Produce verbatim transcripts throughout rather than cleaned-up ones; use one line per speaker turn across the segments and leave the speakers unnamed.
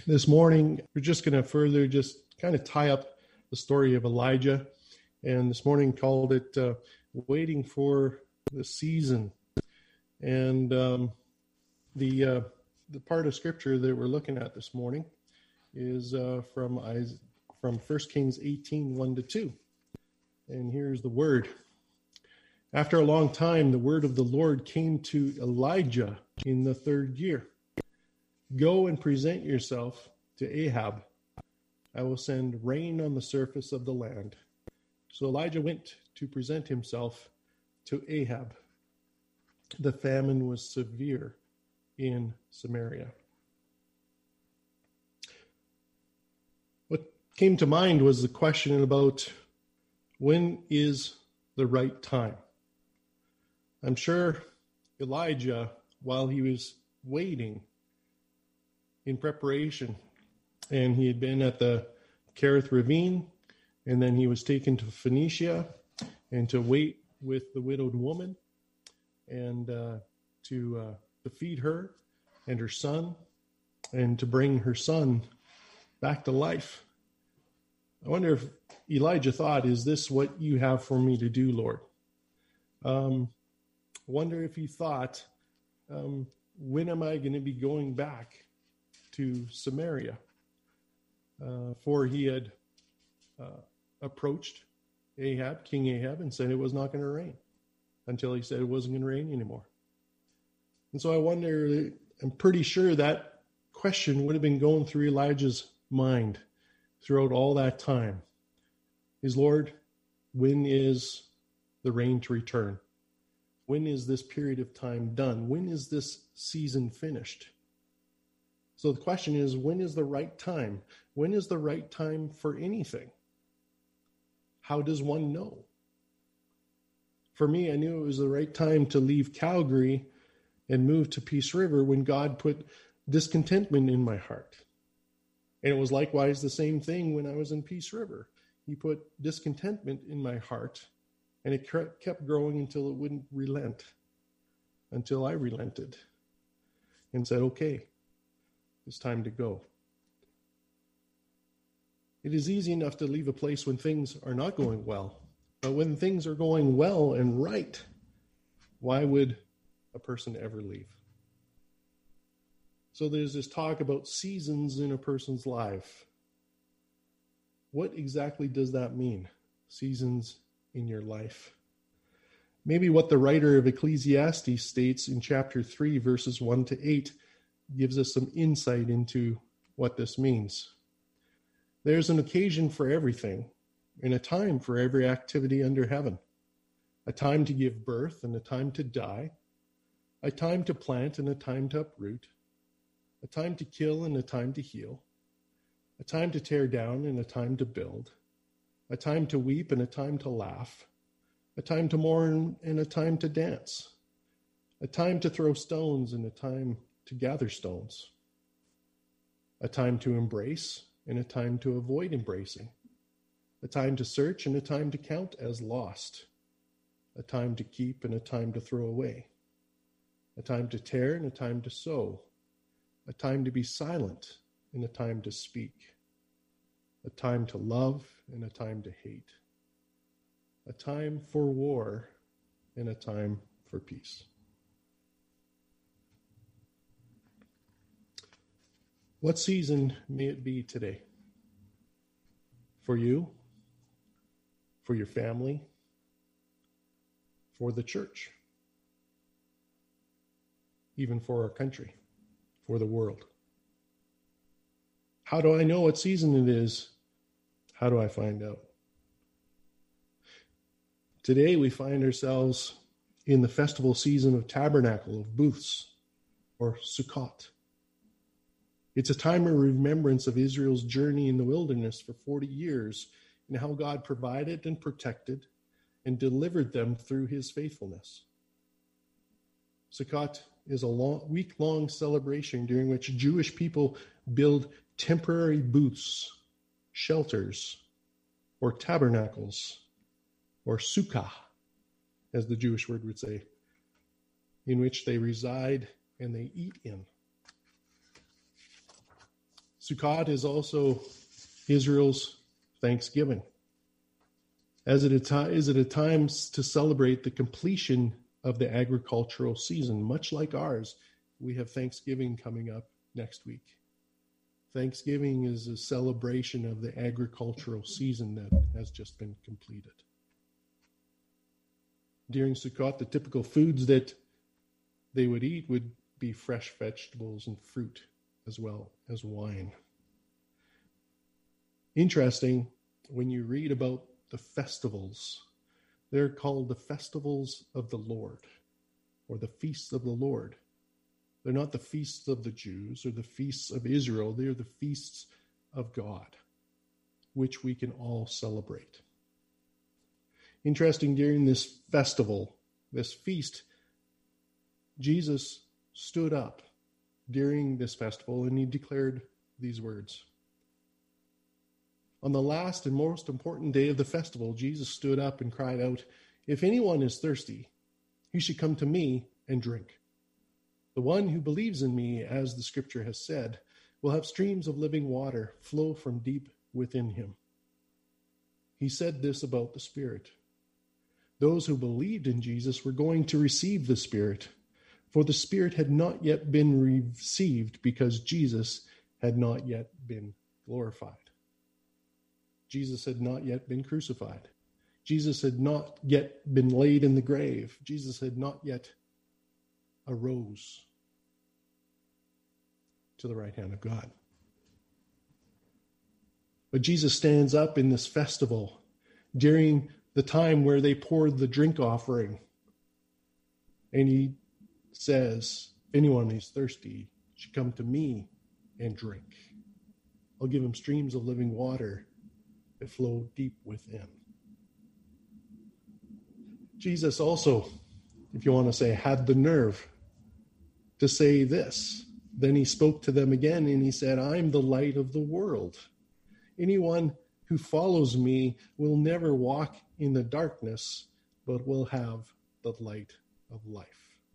This morning, we're just going to further just kind of tie up the story of Elijah. And this morning called it uh, Waiting for the Season. And um, the uh, the part of Scripture that we're looking at this morning is uh, from Isaiah, from First Kings eighteen, one to two. And here's the word. After a long time, the word of the Lord came to Elijah in the third year. Go and present yourself to Ahab. I will send rain on the surface of the land. So Elijah went to present himself to Ahab. The famine was severe in Samaria. What came to mind was the question about when is the right time? I'm sure Elijah, while he was waiting in preparation, and he had been at the Kerith Ravine, and then he was taken to Phoenicia and to wait with the widowed woman and uh, to, uh, to feed her and her son and to bring her son back to life. I wonder if Elijah thought, is this what you have for me to do, Lord? Um, I wonder if he thought, um, when am I going to be going back to Samaria? Uh, for he had uh, approached Ahab, King Ahab, and said it was not going to rain until he said it wasn't going to rain anymore. And so I wonder, I'm pretty sure that question would have been going through Elijah's mind throughout all that time. Is, Lord, when is the rain to return? When is this period of time done? When is this season finished? So the question is, when is the right time? When is the right time for anything? How does one know? For me, I knew it was the right time to leave Calgary and move to Peace River when God put discontentment in my heart. And it was likewise the same thing when I was in Peace River. He put discontentment in my heart, and it kept growing until it wouldn't relent, until I relented and said, okay, it's time to go. It is easy enough to leave a place when things are not going well, but when things are going well and right, why would a person ever leave? So there's this talk about seasons in a person's life. What exactly does that mean? Seasons in your life. Maybe what the writer of Ecclesiastes states in chapter three, verses one to eight, gives us some insight into what this means. There's an occasion for everything and a time for every activity under heaven. A time to give birth and a time to die. A time to plant and a time to uproot. A time to kill and a time to heal. A time to tear down and a time to build. A time to weep and a time to laugh. A time to mourn and a time to dance. A time to throw stones and a time to gather stones. A time to embrace and a time to avoid embracing. A time to search and a time to count as lost. A time to keep and a time to throw away. A time to tear and a time to sow. A time to be silent and a time to speak. A time to love and a time to hate. A time for war and a time for peace. What season may it be today? For you, for your family, for the church, even for our country, for the world. How do I know what season it is? How do I find out? Today we find ourselves in the festival season of Tabernacle, of Booths, or Sukkot. It's a time of remembrance of Israel's journey in the wilderness for forty years and how God provided and protected and delivered them through his faithfulness. Sukkot is a long, week-long celebration during which Jewish people build temporary booths, shelters, or tabernacles, or sukkah, as the Jewish word would say, in which they reside and they eat in. Sukkot is also Israel's Thanksgiving. As it is it a time to celebrate the completion of the agricultural season. Much like ours, we have Thanksgiving coming up next week. Thanksgiving is a celebration of the agricultural season that has just been completed. During Sukkot, the typical foods that they would eat would be fresh vegetables and fruit, as well as wine. Interesting, when you read about the festivals, they're called the festivals of the Lord, or the feasts of the Lord. They're not the feasts of the Jews or the feasts of Israel. They're the feasts of God, which we can all celebrate. Interesting, during this festival, this feast, Jesus stood up during this festival and he declared these words. On the last and most important day of the festival, Jesus stood up and cried out, "If anyone is thirsty, he should come to me and drink. The one who believes in me, as the scripture has said, will have streams of living water flow from deep within him." He said this about the Spirit. Those who believed in Jesus were going to receive the Spirit, for the Spirit had not yet been received because Jesus had not yet been glorified. Jesus had not yet been crucified. Jesus had not yet been laid in the grave. Jesus had not yet arose to the right hand of God. But Jesus stands up in this festival during the time where they poured the drink offering. And he says, if anyone is thirsty should come to me and drink. I'll give him streams of living water that flow deep within. Jesus also, if you want to say, had the nerve to say this. Then he spoke to them again and he said, I'm the light of the world. Anyone who follows me will never walk in the darkness, but will have the light of life.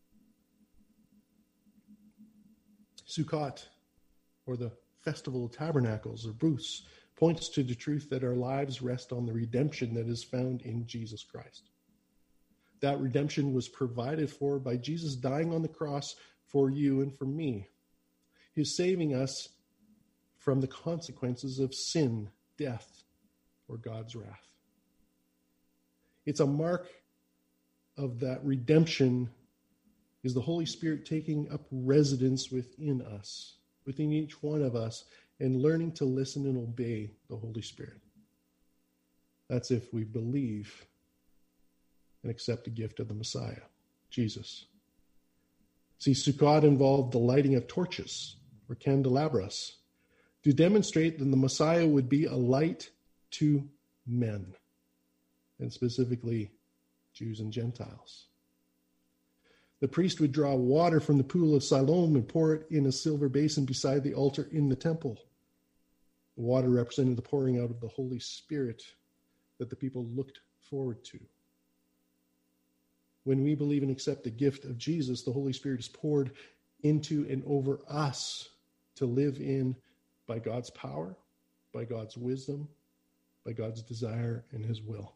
Sukkot, or the Festival of Tabernacles or booths, points to the truth that our lives rest on the redemption that is found in Jesus Christ. That redemption was provided for by Jesus dying on the cross for you and for me. He's saving us from the consequences of sin, death, or God's wrath. It's a mark of that redemption is the Holy Spirit taking up residence within us, within each one of us, and learning to listen and obey the Holy Spirit. That's if we believe and accept the gift of the Messiah, Jesus. See, Sukkot involved the lighting of torches or candelabras to demonstrate that the Messiah would be a light to men, and specifically Jews and Gentiles. The priest would draw water from the pool of Siloam and pour it in a silver basin beside the altar in the temple. The water represented the pouring out of the Holy Spirit that the people looked forward to. When we believe and accept the gift of Jesus, the Holy Spirit is poured into and over us to live in by God's power, by God's wisdom, by God's desire and his will.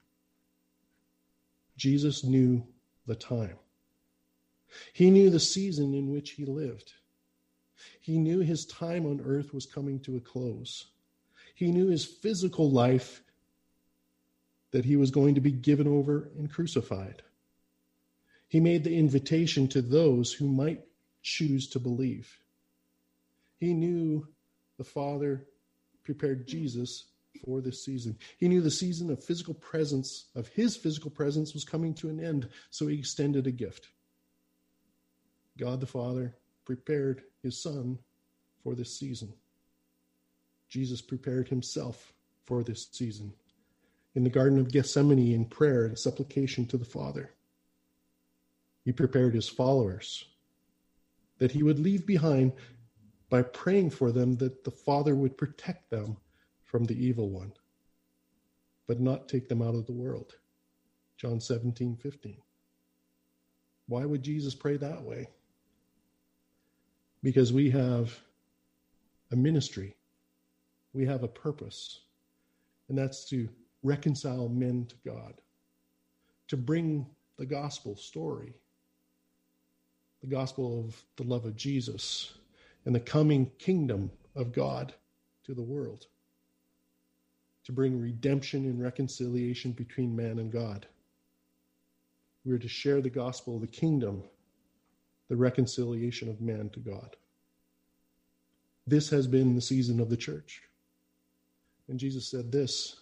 Jesus knew the time. He knew the season in which he lived. He knew his time on earth was coming to a close. He knew his physical life, that he was going to be given over and crucified. He made the invitation to those who might choose to believe. He knew the Father prepared Jesus for this season. He knew the season of physical presence, of his physical presence, was coming to an end, so he extended a gift. God the Father prepared his Son for this season. Jesus prepared himself for this season in the Garden of Gethsemane in prayer and supplication to the Father. He prepared his followers that he would leave behind by praying for them that the Father would protect them from the evil one, but not take them out of the world. John seventeen fifteen. Why would Jesus pray that way? Because we have a ministry. We have a purpose, and that's to reconcile men to God, to bring the gospel story, the gospel of the love of Jesus and the coming kingdom of God to the world, to bring redemption and reconciliation between man and God. We are to share the gospel of the kingdom, the reconciliation of man to God. This has been the season of the church. And Jesus said this,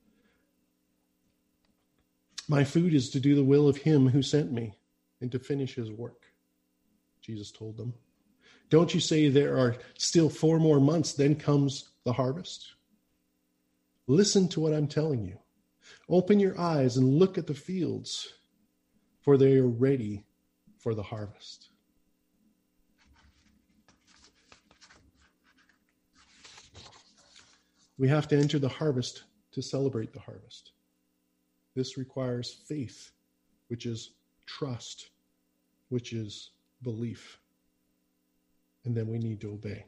"My food is to do the will of him who sent me and to finish his work," Jesus told them. "Don't you say there are still four more months, then comes the harvest? Listen to what I'm telling you. Open your eyes and look at the fields, for they are ready for the harvest." We have to enter the harvest to celebrate the harvest. This requires faith, which is trust, which is belief. And then we need to obey.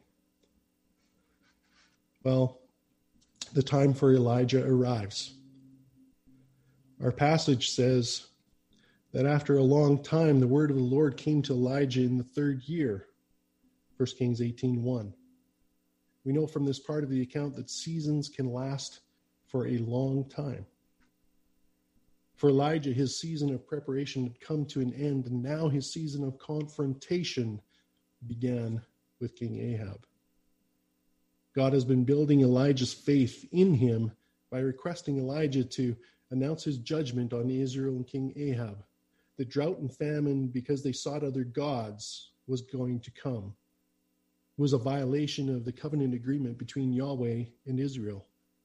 Well, the time for Elijah arrives. Our passage says that after a long time, the word of the Lord came to Elijah in the third year, First Kings eighteen one. We know from this part of the account that seasons can last for a long time. For Elijah, his season of preparation had come to an end, and now his season of confrontation began with King Ahab. God has been building Elijah's faith in him by requesting Elijah to announce his judgment on Israel and King Ahab. The drought and famine, because they sought other gods, was going to come. It was a violation of the covenant agreement between Yahweh and Israel.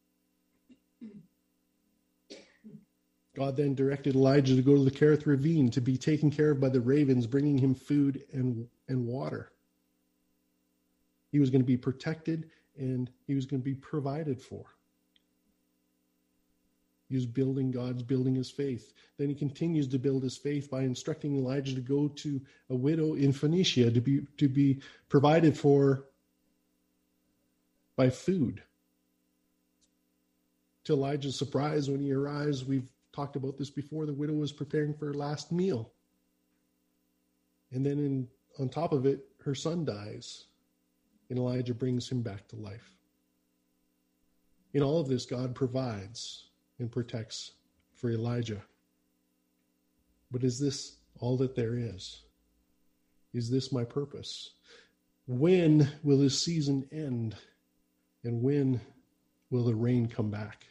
God then directed Elijah to go to the Kerith ravine to be taken care of by the ravens, bringing him food and, and water. He was going to be protected and he was going to be provided for. He was building, God's building his faith. Then he continues to build his faith by instructing Elijah to go to a widow in Phoenicia to be, to be provided for by food. To Elijah's surprise, when he arrives, we've talked about this before, the widow was preparing for her last meal. And then in, on top of it, her son dies. And Elijah brings him back to life. In all of this, God provides and protects for Elijah. But is this all that there is? Is this my purpose? When will this season end? And when will the rain come back?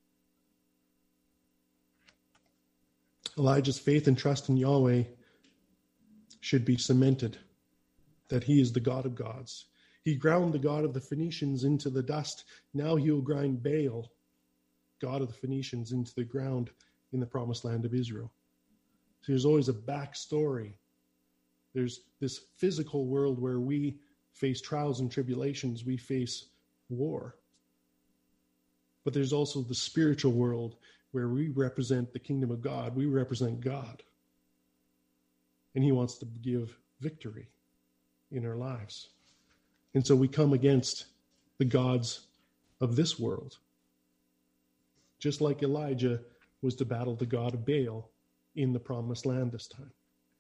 Elijah's faith and trust in Yahweh should be cemented, that he is the God of gods. He ground the God of the Phoenicians into the dust. Now he will grind Baal, God of the Phoenicians, into the ground in the promised land of Israel. So there's always a backstory. There's this physical world where we face trials and tribulations. We face war. But there's also the spiritual world where we represent the kingdom of God. We represent God. And he wants to give victory in our lives. And so we come against the gods of this world. Just like Elijah was to battle the god of Baal in the promised land this time.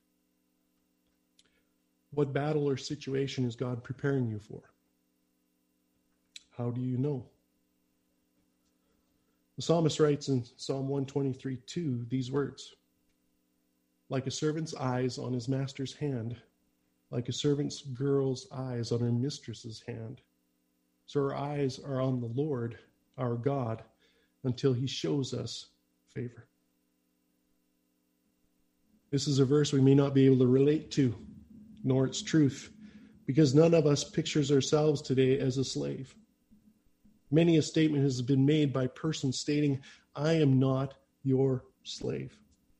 What battle or situation is God preparing you for? How do you know? The psalmist writes in Psalm one twenty-three two these words, "Like a servant's eyes on his master's hand, like a servant's girl's eyes on her mistress's hand, so our eyes are on the Lord, our God, until he shows us favor." This is a verse we may not be able to relate to, nor its truth, because none of us pictures ourselves today as a slave. Many a statement has been made by persons stating, "I am not your slave."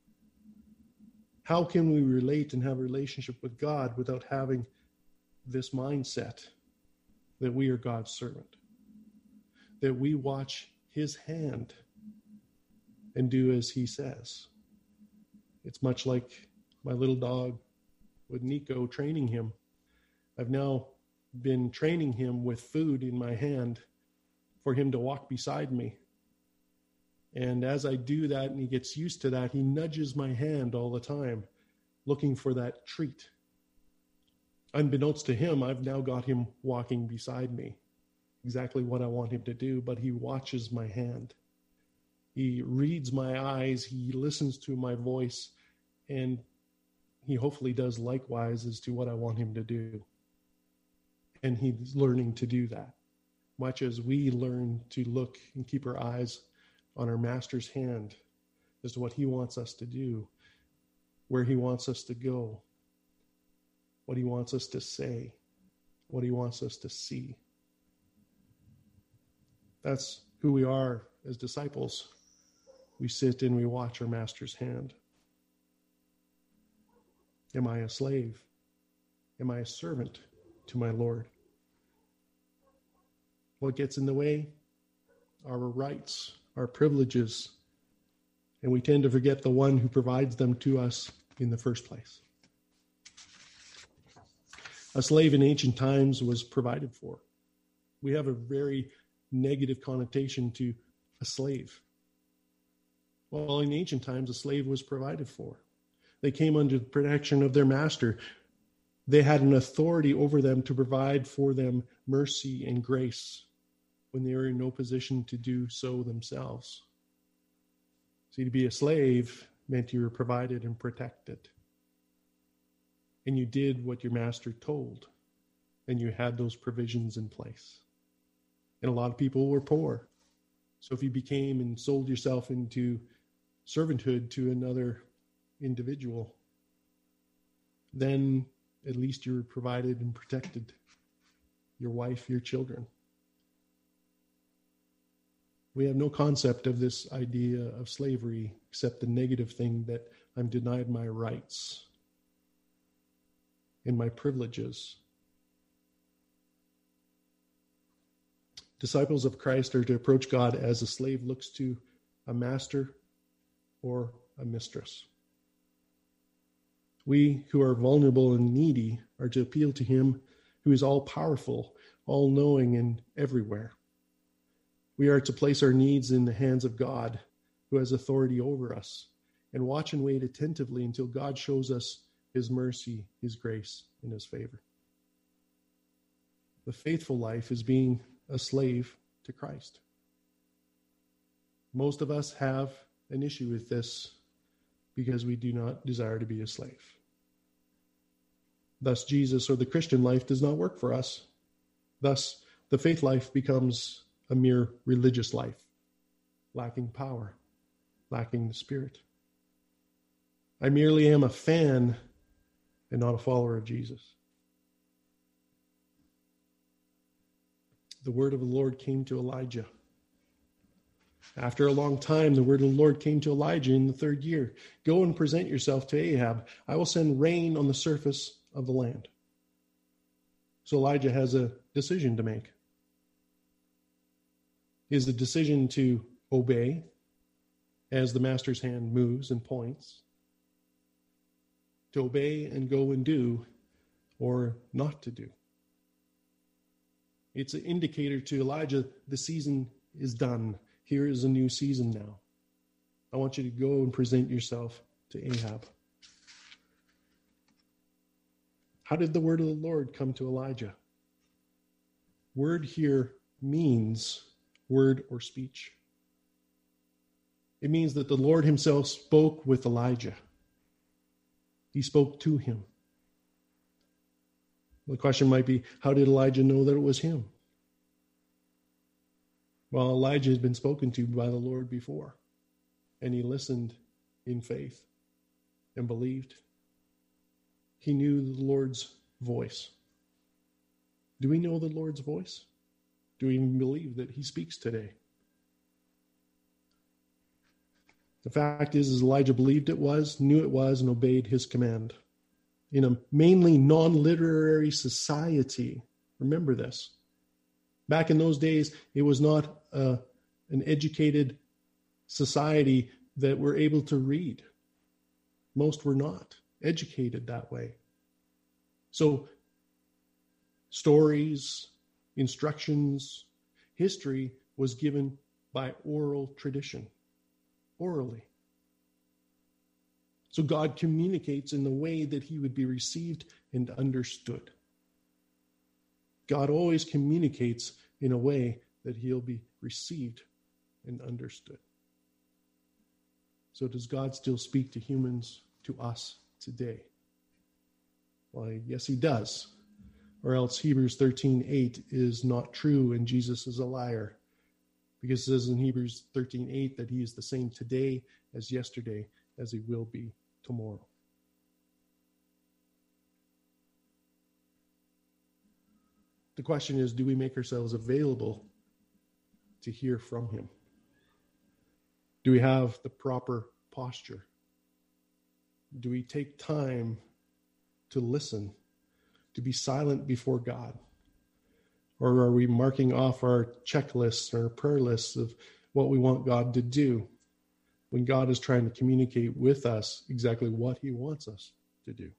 How can we relate and have a relationship with God without having this mindset that we are God's servant, that we watch his hand and do as he says? It's much like my little dog with Nico training him. I've now been training him with food in my hand for him to walk beside me. And as I do that and he gets used to that, he nudges my hand all the time, looking for that treat. Unbeknownst to him, I've now got him walking beside me, exactly what I want him to do, but he watches my hand. He reads my eyes, he listens to my voice, and he hopefully does likewise as to what I want him to do. And he's learning to do that, much as we learn to look and keep our eyes on our Master's hand as to what he wants us to do, where he wants us to go, what he wants us to say, what he wants us to see. That's who we are as disciples. We sit and we watch our Master's hand. Am I a slave? Am I a servant to my Lord? What gets in the way? Our rights, our privileges, and we tend to forget the one who provides them to us in the first place. A slave in ancient times was provided for. We have a very negative connotation to a slave. Well, in ancient times, a slave was provided for. They came under the protection of their master. They had an authority over them to provide for them mercy and grace when they were in no position to do so themselves. See, to be a slave meant you were provided and protected. And you did what your master told. And you had those provisions in place. And a lot of people were poor. So if you became and sold yourself into servanthood to another individual, then at least you were provided and protected. Your wife, your children. We have no concept of this idea of slavery except the negative thing that I'm denied my rights and my privileges. Disciples of Christ are to approach God as a slave looks to a master or a mistress. We who are vulnerable and needy are to appeal to him who is all-powerful, all-knowing, and everywhere. We are to place our needs in the hands of God, who has authority over us, and watch and wait attentively until God shows us his mercy, his grace, and his favor. The faithful life is being a slave to Christ. Most of us have an issue with this because we do not desire to be a slave. Thus, Jesus or the Christian life does not work for us. Thus, the faith life becomes a mere religious life, lacking power, lacking the Spirit. I merely am a fan and not a follower of Jesus. The word of the Lord came to Elijah. After a long time, the word of the Lord came to Elijah in the third year. Go and present yourself to Ahab. I will send rain on the surface of the land. So Elijah has a decision to make. Is the decision to obey as the master's hand moves and points, to obey and go and do, or not to do. It's an indicator to Elijah, the season is done. Here is a new season now. I want you to go and present yourself to Ahab. How did the word of the Lord come to Elijah? Word here means word or speech. It means that the Lord himself spoke with Elijah. He spoke to him. The question might be, how did Elijah know that it was him? Well, Elijah had been spoken to by the Lord before, and he listened in faith and believed. He knew the Lord's voice. Do we know the Lord's voice? Do we even believe that he speaks today? The fact is, is Elijah believed it was, knew it was, and obeyed his command. In a mainly non-literary society, remember this. Back in those days, it was not uh, an educated society that were able to read. Most were not educated that way. So stories, instructions. History was given by oral tradition, orally. So God communicates in the way that he would be received and understood. God always communicates in a way that he'll be received and understood. So does God still speak to humans, to us today? Well, yes, he does. Or else Hebrews thirteen eight is not true and Jesus is a liar. Because it says in Hebrews thirteen eight that he is the same today as yesterday, as he will be tomorrow. The question is, do we make ourselves available to hear from him? Do we have the proper posture? Do we take time to listen, to be silent before God? Or are we marking off our checklists or prayer lists of what we want God to do when God is trying to communicate with us exactly what he wants us to do?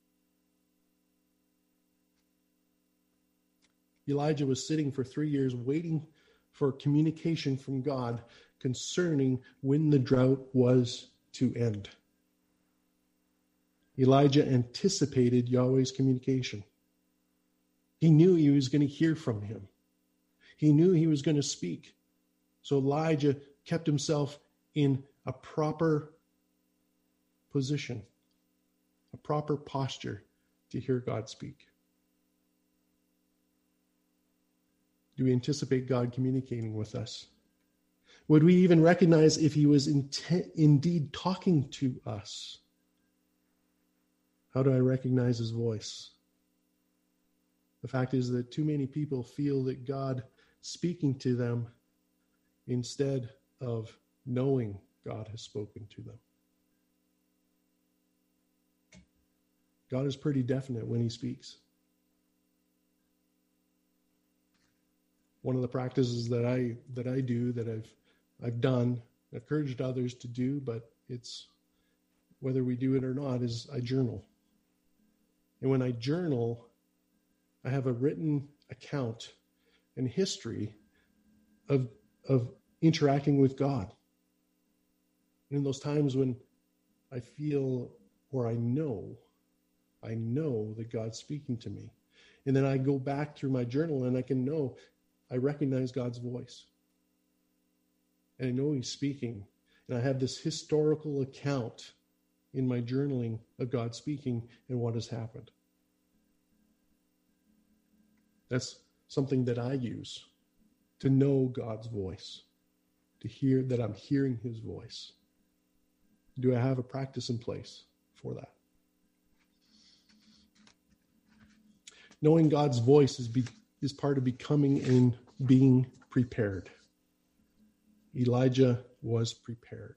Elijah was sitting for three years waiting for communication from God concerning when the drought was to end. Elijah anticipated Yahweh's communication. He knew he was going to hear from him. He knew he was going to speak. So Elijah kept himself in a proper position, a proper posture to hear God speak. Do we anticipate God communicating with us? Would we even recognize if he was intent, indeed talking to us? How do I recognize his voice? The fact is that too many people feel that God speaking to them instead of knowing God has spoken to them. God is pretty definite when he speaks. One of the practices that I that I do, that I've I've done, encouraged others to do, but it's whether we do it or not, is I journal. And when I journal, I have a written account and history of of interacting with God. And in those times when I feel or I know, I know that God's speaking to me. And then I go back through my journal and I can know, I recognize God's voice. And I know he's speaking. And I have this historical account in my journaling of God speaking and what has happened. That's something that I use to know God's voice, to hear that I'm hearing his voice. Do I have a practice in place for that? Knowing God's voice is be, is part of becoming and being prepared. Elijah was prepared.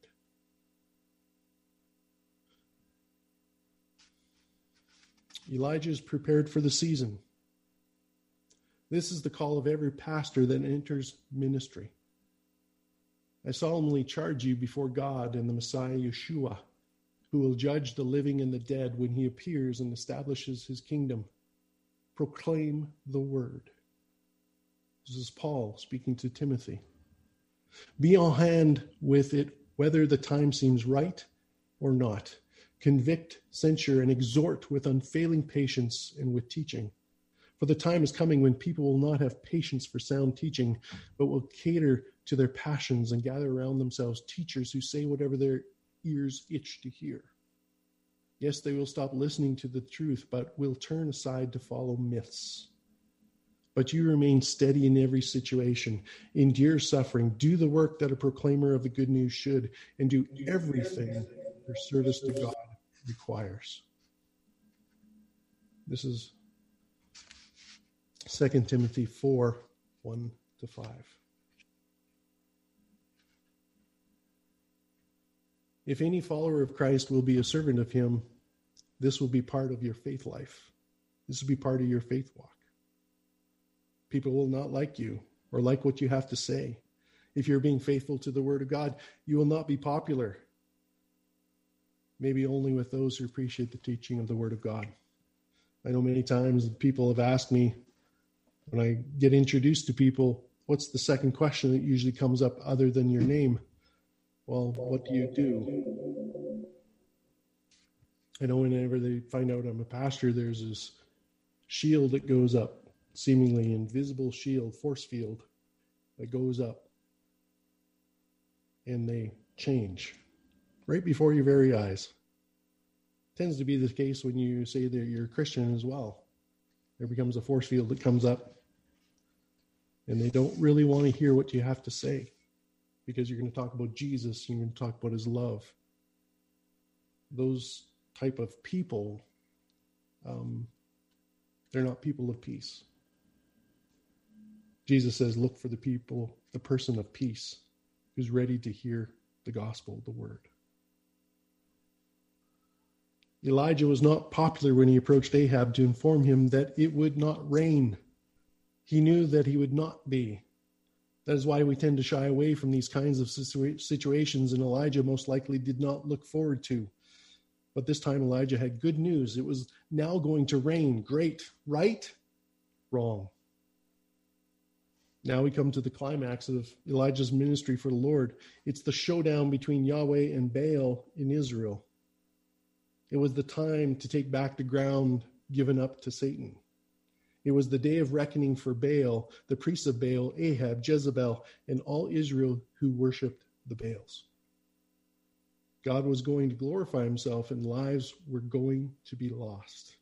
Elijah is prepared for the season. This is the call of every pastor that enters ministry. I solemnly charge you before God and the Messiah Yeshua, who will judge the living and the dead when he appears and establishes his kingdom. Proclaim the word. This is Paul speaking to Timothy. Be on hand with it, whether the time seems right or not. Convict, censure, and exhort with unfailing patience and with teaching. For the time is coming when people will not have patience for sound teaching, but will cater to their passions and gather around themselves teachers who say whatever their ears itch to hear. Yes, they will stop listening to the truth, but will turn aside to follow myths. But you remain steady in every situation, endure suffering, do the work that a proclaimer of the good news should, and do everything your service to God requires. This is Second Timothy four, one to five. If any follower of Christ will be a servant of him, this will be part of your faith life. This will be part of your faith walk. People will not like you or like what you have to say. If you're being faithful to the word of God, you will not be popular. Maybe only with those who appreciate the teaching of the word of God. I know many times people have asked me, When I get introduced to people, what's the second question that usually comes up other than your name? Well, what do you do? I know whenever they find out I'm a pastor, there's this shield that goes up, seemingly invisible shield, force field that goes up, and they change right before your very eyes. Tends to be the case when you say that you're a Christian as well. There becomes a force field that comes up, and they don't really want to hear what you have to say, because you're going to talk about Jesus, you're going to talk about his love. Those type of people, um, they're not people of peace. Jesus says, look for the people, the person of peace, who's ready to hear the gospel, the word. Elijah was not popular when he approached Ahab to inform him that it would not rain. He knew that he would not be. That is why we tend to shy away from these kinds of situa- situations, and Elijah most likely did not look forward to. But this time Elijah had good news. It was now going to rain. Great. Right? Wrong. Now we come to the climax of Elijah's ministry for the Lord. It's the showdown between Yahweh and Baal in Israel. It was the time to take back the ground given up to Satan. It was the day of reckoning for Baal, the priests of Baal, Ahab, Jezebel, and all Israel who worshipped the Baals. God was going to glorify himself, and lives were going to be lost.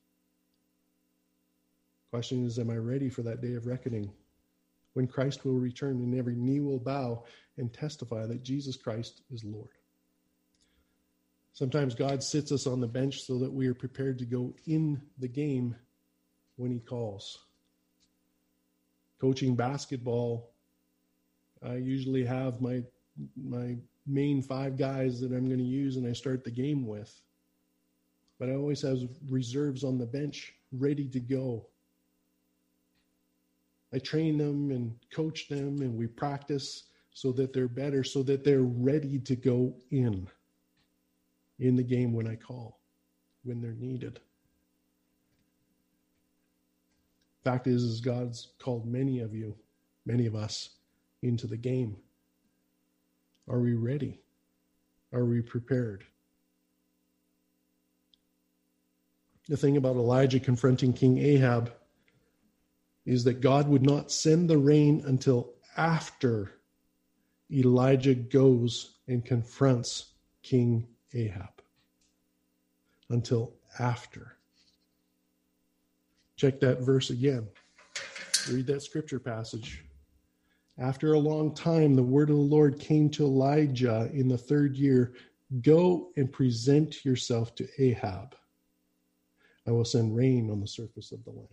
Question is, am I ready for that day of reckoning, when Christ will return and every knee will bow and testify that Jesus Christ is Lord? Sometimes God sits us on the bench so that we are prepared to go in the game when he calls. Coaching basketball, I usually have my my main five guys that I'm going to use and I start the game with. But I always have reserves on the bench ready to go. I train them and coach them, and we practice so that they're better, so that they're ready to go in, in the game when I call, when they're needed. Fact is, is God's called many of you, many of us, into the game. Are we ready? Are we prepared? The thing about Elijah confronting King Ahab is that God would not send the rain until after Elijah goes and confronts King Ahab. Until after. Check that verse again. Read that scripture passage. After a long time, the word of the Lord came to Elijah in the third year. Go and present yourself to Ahab. I will send rain on the surface of the land.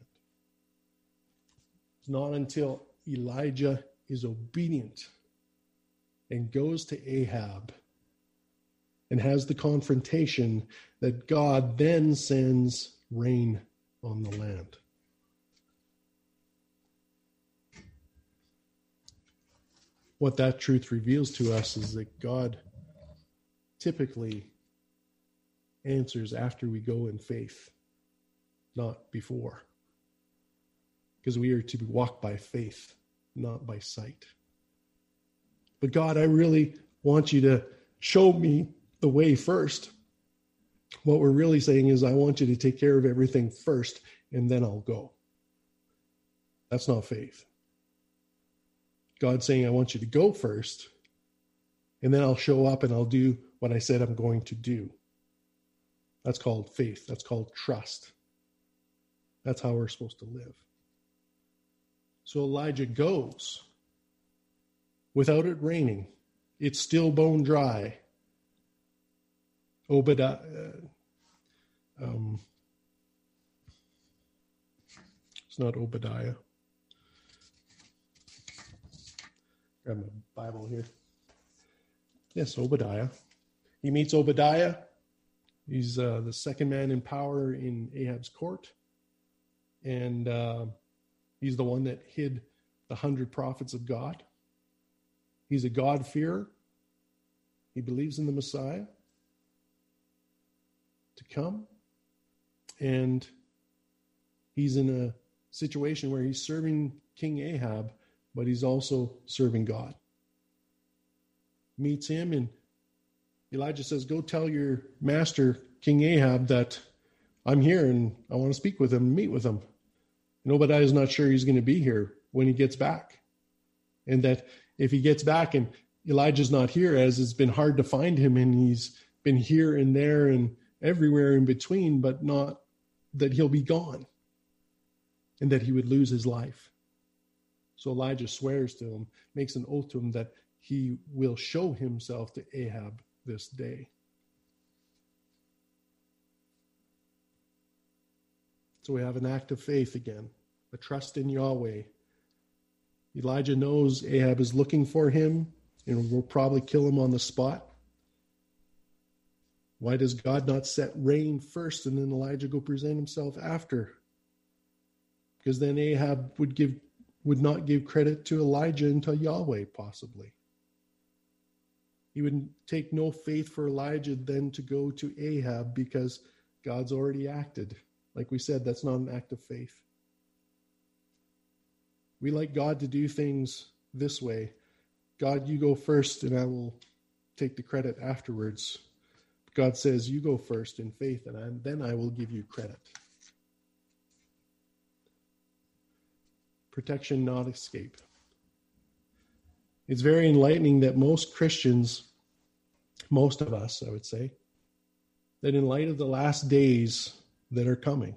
It's not until Elijah is obedient and goes to Ahab and has the confrontation that God then sends rain on the land. What that truth reveals to us is that God typically answers after we go in faith, not before. Because we are to walk by faith, not by sight. But God, I really want you to show me the way first. What we're really saying is, I want you to take care of everything first, and then I'll go. That's not faith. God's saying, I want you to go first, and then I'll show up and I'll do what I said I'm going to do. That's called faith. That's called trust. That's how we're supposed to live. So Elijah goes without it raining. It's still bone dry. Obadiah, uh, um, it's not Obadiah. Grab my Bible here. Yes, Obadiah. He meets Obadiah. He's uh, the second man in power in Ahab's court. And uh, he's the one that hid the hundred prophets of God. He's a God-fearer. He believes in the Messiah to come. And he's in a situation where he's serving King Ahab, but he's also serving God. Meets him, and Elijah says, go tell your master, King Ahab, that I'm here and I want to speak with him and meet with him. And Obadiah is not sure he's going to be here when he gets back. And that if he gets back and Elijah's not here, as it's been hard to find him, and he's been here and there and everywhere in between, but not that he'll be gone and that he would lose his life. So Elijah swears to him, makes an oath to him that he will show himself to Ahab this day. So we have an act of faith again, a trust in Yahweh. Elijah knows Ahab is looking for him and will probably kill him on the spot. Why does God not set rain first and then Elijah go present himself after? Because then Ahab would give would not give credit to Elijah and to Yahweh, possibly. He would take no faith for Elijah then to go to Ahab because God's already acted. Like we said, that's not an act of faith. We like God to do things this way. God, you go first and I will take the credit afterwards. God says, you go first in faith and I, then I will give you credit. Protection, not escape. It's very enlightening that most Christians, most of us, I would say, that in light of the last days that are coming,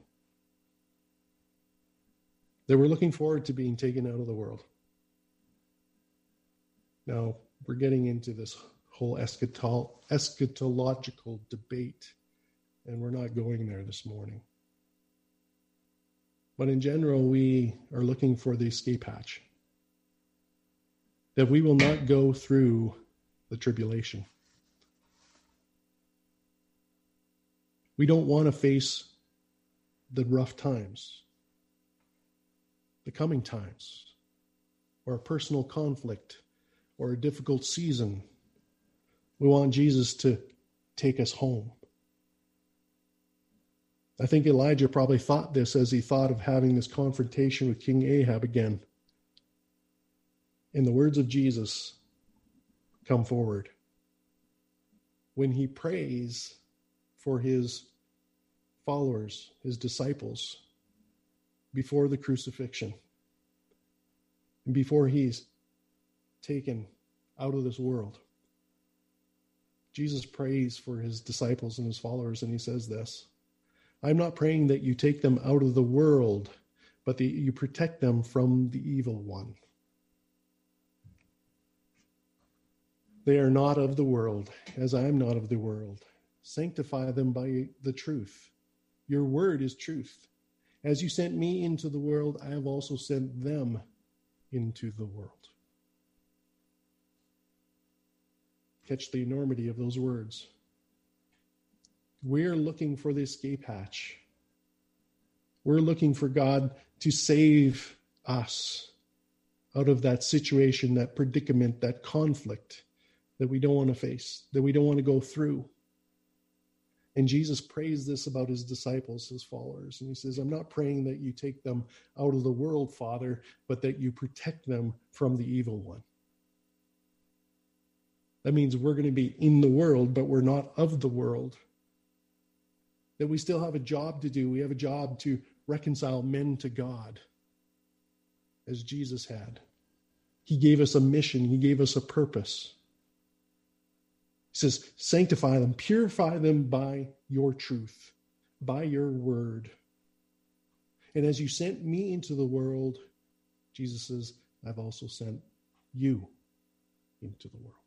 that we're looking forward to being taken out of the world. Now, we're getting into this whole eschatol- eschatological debate, and we're not going there this morning. But in general, we are looking for the escape hatch, that we will not go through the tribulation. We don't want to face the rough times, the coming times, or a personal conflict, or a difficult season. We want Jesus to take us home. I think Elijah probably thought this as he thought of having this confrontation with King Ahab again. And the words of Jesus come forward when he prays for his followers, his disciples, before the crucifixion, and before he's taken out of this world. Jesus prays for his disciples and his followers, and he says this, I'm not praying that you take them out of the world, but that you protect them from the evil one. They are not of the world, as I am not of the world. Sanctify them by the truth. Your word is truth. As you sent me into the world, I have also sent them into the world. Catch the enormity of those words. We're looking for the escape hatch. We're looking for God to save us out of that situation, that predicament, that conflict that we don't want to face, that we don't want to go through. And Jesus prays this about his disciples, his followers. And he says, I'm not praying that you take them out of the world, Father, but that you protect them from the evil one. That means we're going to be in the world, but we're not of the world. That we still have a job to do. We have a job to reconcile men to God, as Jesus had. He gave us a mission. He gave us a purpose. He says, sanctify them, purify them by your truth, by your word. And as you sent me into the world, Jesus says, I've also sent you into the world.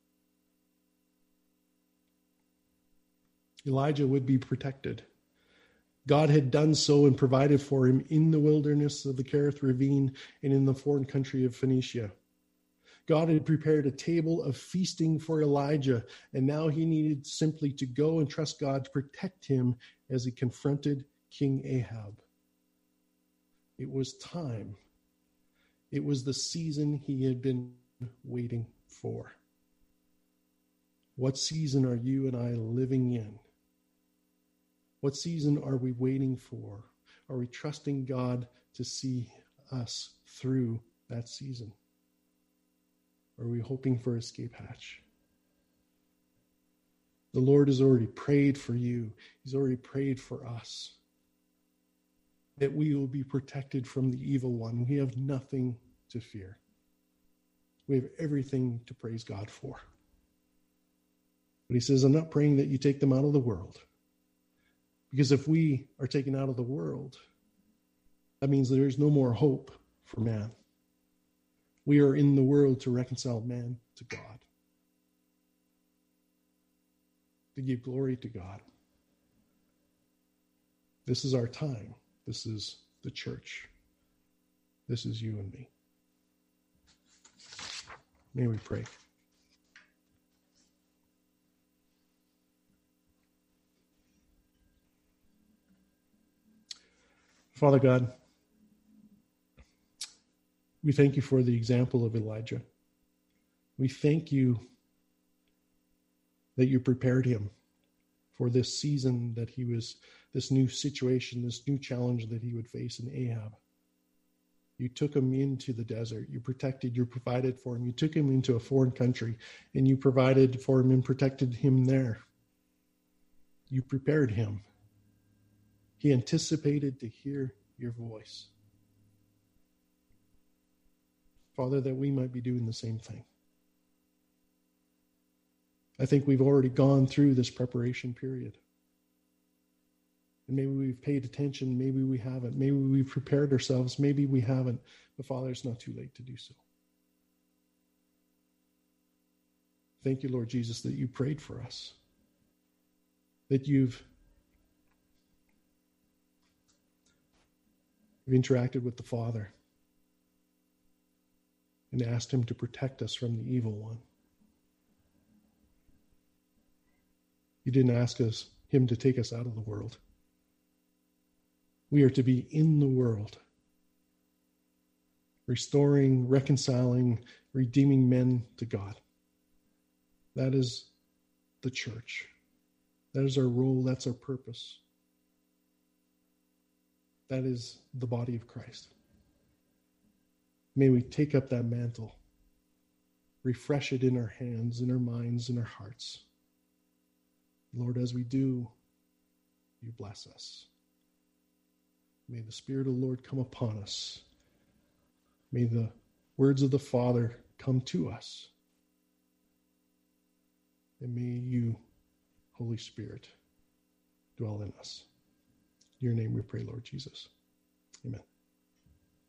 Elijah would be protected. God had done so and provided for him in the wilderness of the Kerith Ravine and in the foreign country of Phoenicia. God had prepared a table of feasting for Elijah, and now he needed simply to go and trust God to protect him as he confronted King Ahab. It was time. It was the season he had been waiting for. What season are you and I living in? What season are we waiting for? Are we trusting God to see us through that season? Or are we hoping for escape hatch? The Lord has already prayed for you. He's already prayed for us, that we will be protected from the evil one. We have nothing to fear. We have everything to praise God for. But he says, I'm not praying that you take them out of the world. Because if we are taken out of the world, that means there is no more hope for man. We are in the world to reconcile man to God, to give glory to God. This is our time. This is the church. This is you and me. May we pray. Father God, we thank you for the example of Elijah. We thank you that you prepared him for this season that he was, this new situation, this new challenge that he would face in Ahab. You took him into the desert. You protected, you provided for him. You took him into a foreign country and you provided for him and protected him there. You prepared him. He anticipated to hear your voice. Father, that we might be doing the same thing. I think we've already gone through this preparation period. And maybe we've paid attention, maybe we haven't. Maybe we've prepared ourselves, maybe we haven't. But Father, it's not too late to do so. Thank you, Lord Jesus, that you prayed for us. That you've, you've interacted with the Father and asked him to protect us from the evil one. You didn't ask us him to take us out of the world. We are to be in the world, restoring, reconciling, redeeming men to God. That is the church. That is our role. That's our purpose. That is the body of Christ. May we take up that mantle, refresh it in our hands, in our minds, in our hearts. Lord, as we do, you bless us. May the Spirit of the Lord come upon us. May the words of the Father come to us. And may you, Holy Spirit, dwell in us. In your name we pray, Lord Jesus. Amen.